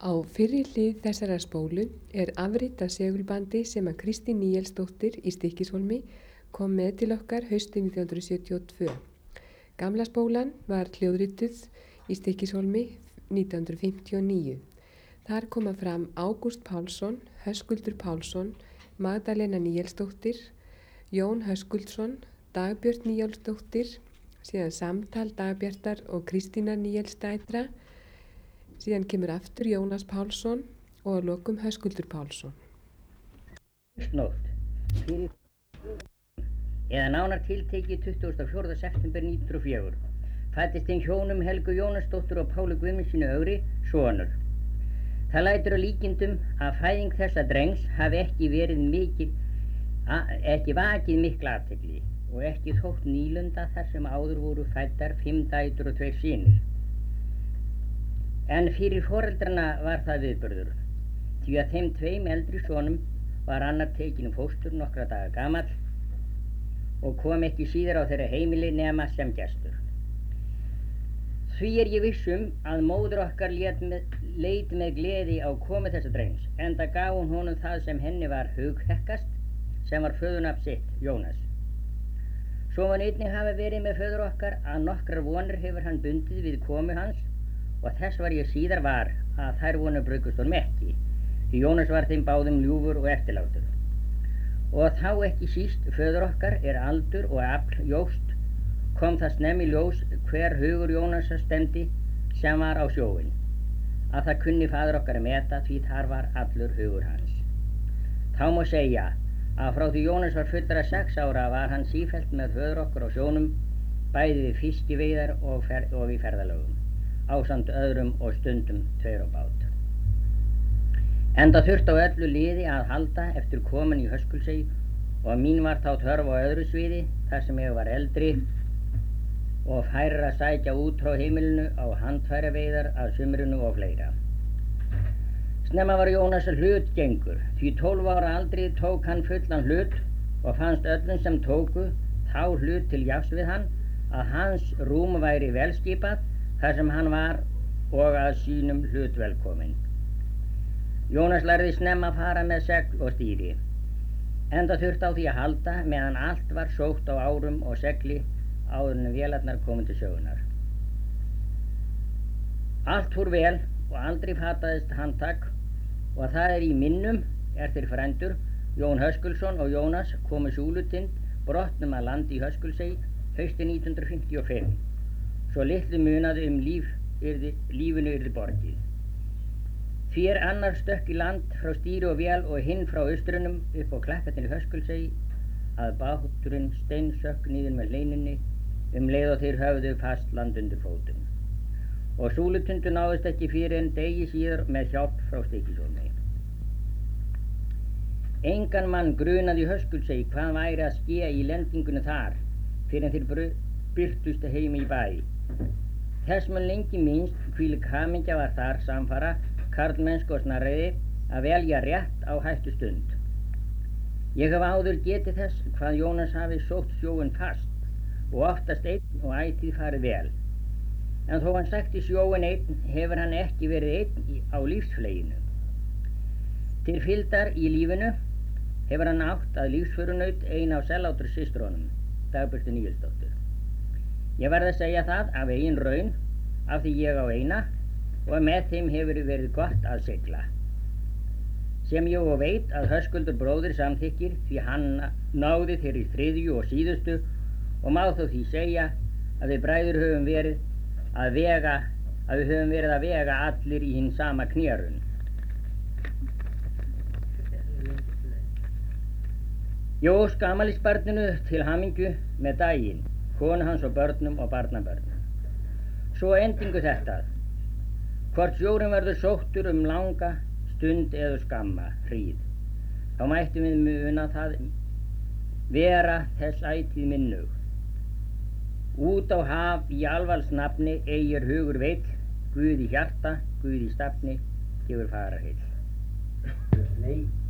Á fyrri hlið þessarar spólu er afrit af segulbandi sem að Kristín Níelsdóttir í Stykkishólmi kom með til okkar haustið 1972. Gamla spólan var hljóðrituð í Stykkishólmi 1959. Þar koma fram Ágúst Pálsson, Höskuldur Pálsson, Magdalena Níelsdóttir, Jón Höskuldsson, Dagbjört Níelsdóttir, síðan samtal Dagbjartar og Kristínar Níelsdætra, síðan kemur aftur Jónas Pálsson og að lokum Höskuldur Pálsson. Eða nánar tiltekið 24. september 1904 fæddist þeim hjónum Helgu Jónasdóttur og Páli Guðmundssyni Ögri sonur. Það lætur að líkindum að fæðing þessa drengs hafi ekki vakið mikla athygli og ekki þótt nýlunda þar sem áður voru fæddar 5 dætur og 2 synir. En fyrir foreldrana var það viðburður, því að þeim 2 eldri sonum var annar tekinn fóstur nokkra daga gamall og kom ekki síðar á þeirra heimili nema sem gestur. Því ég viss að móður okkar leit með gleði á komu þessa drengs, enda gaf hún honum það sem henni var hughekkast, sem var föðurnafn sitt, Jónas. Svo mun einnig hafi verið með föður okkar að nokkrar vonir hefur hann bundið við komu hans, og þess var ég síðar var að þær vonir brugust honum ekki, því Jónas var þeim báðum ljúfur og eftirlátur. Og þá ekki síst föður okkar aldur og afl jóst, kom það snemmi ljós hver hugur Jónasar stemdi sem var á sjóinn, að það kunni faður okkar meta því þar var allur hugur hans. Þá má segja að frá því Jónas var fullra 6 ára var hann sífellt með föður okkar á sjónum, bæði við fiskiveiðar og í ferðalögum, ásamt öðrum og stundum 2 á bát. Enda þurft á öllu liði að halda eftir komin í Höskuldsey og mín var þá þörf á öðru sviði þar sem ég var eldri og færir að sækja út frá heimilinu á handfæraveiðar að sumrinu og fleira. Snemma var Jónas hlutgengur, því 12 ára aldri tók hann fullan hlut og fannst öllum sem tóku þá hlut til jafns við hann að hans rúm væri velskipað þar sem hann var og að sínum hlut velkominn. Jónas lærði snemma að fara með segl og stýri, enda þurft á því að halda meðan allt var sótt á árum og segli áður en vélarnar komu til sögunar. Allt fór vel og aldrei fataðist handtak og það í minnum þeir frændur Jón Höskuldsson og Jónas komu súlutind brotnum að landi í Höskuldsey haustið 1955. Svo litlu munaði lífinu yrði borgið. Því annar stökk í land frá stýri og vél og hinn frá austrunum upp á Kleppetinni Höskuldsey að báturinn steinsökk niður með leininni leið og þeir höfðu fast land undir fótum. Og súlutundu náðist ekki fyrir en degi síðar með hjálp frá Stykkishólmi. Engan mann grunaði í Höskuldsey hvað væri að ske í lendingunni þar fyrir en þeir birtust heimi í bæ. Þess mun lengi minnst hvílík hamingja var þar samfara karlmennsku og snarreiði að velja rétt á hættu stund. Ég hef áður getið þess hvað Jónas hafi sótt sjóinn fast og oftast einn og ætíð farið vel. En þó hann sagt í sjóinn einn hefur hann ekki verið einn á lífsfleginu. Til fylgdar í lífinu hefur hann átt að lífsförunaut ein á sellátur systrónum, Dagbjörtu Níelsdóttur. Ég verð að segja það af eigin raun, af því ég á eina, og með þeim hefur verið gott að sigla. Sem ég og veit að Höskuldur bróðir samþykkir því hann náði þeirri 3. og síðustu og má þó því segja að við bræður höfum verið að vega allir í hinn sama knérun. Ég óska afmælisbarninu til hamingju með daginn, konu hans og börnum og barnabörnum. Svo endingu þetta, hvort sjórinn verður sóttur langa stund eða skamma hríð, þá mættum við muna það vera þess ætíð minnug. Út á haf í alvals nafni eigir hugur veill, Guð í hjarta, Guð í stafni, gefur fara heill.